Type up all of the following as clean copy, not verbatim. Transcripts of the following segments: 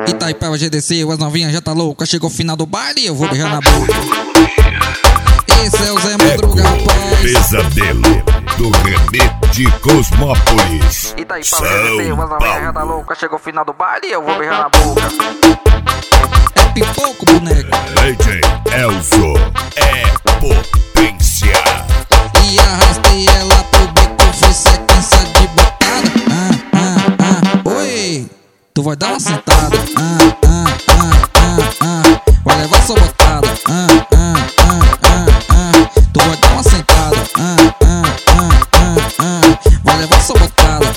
Itaipava GDC, as novinhas já tá louca. Chegou o final do baile, eu vou beijar na boca. Esse é o Zé Madruga, rapaz. Pesadelo do Remete de Cosmópolis. Itaipava GDC, as novinhas já tá louca. Chegou o final do baile, eu vou beijar na boca. É pipoco, boneco. DJ Elzo é potência. E arrastei ela pro beco, foi sequência de botada. Oi, tu vai dar uma sentada. Vai levar sua botada. Tu vai dar uma sentada. Vai levar sua botada.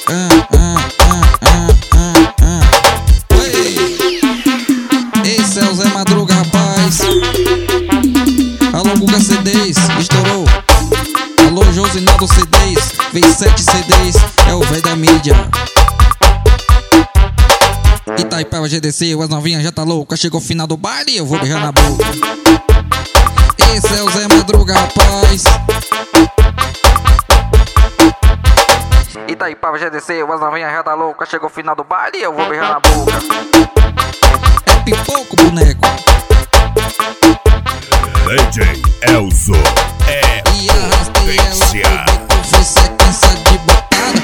Esse é o Zé Madruga, rapaz. Alô, Guga CDs, estourou. Alô, Josinaldo CDs, vem 7 CDs, é o velho da mídia. Itaipava GDC, as novinhas já tá louca. Chegou o final do baile, eu vou beijar na boca. Esse é o Zé Madruga, rapaz. Itaipava GDC, as novinhas já tá louca. Chegou o final do baile, eu vou beijar na boca. É pipoco, boneco. DJ Elzo é potência. Foi sequência de botada.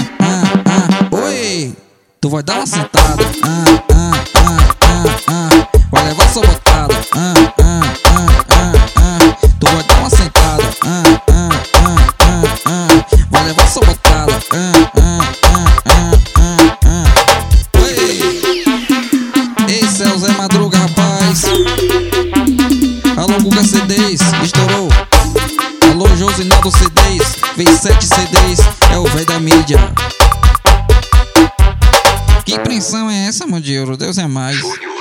Oi, tu vai dar uma sentada. Vai levar sua botada. Tu vai dar uma sentada. Vai levar sua botada. Esse é o Zé Madruga, rapaz. Alô, Guga CDs, estourou. Alô, Josinaldo CDs, vem 7 CDs, é o velho da mídia. Que pressão é essa, meu Deus? Deus é mais.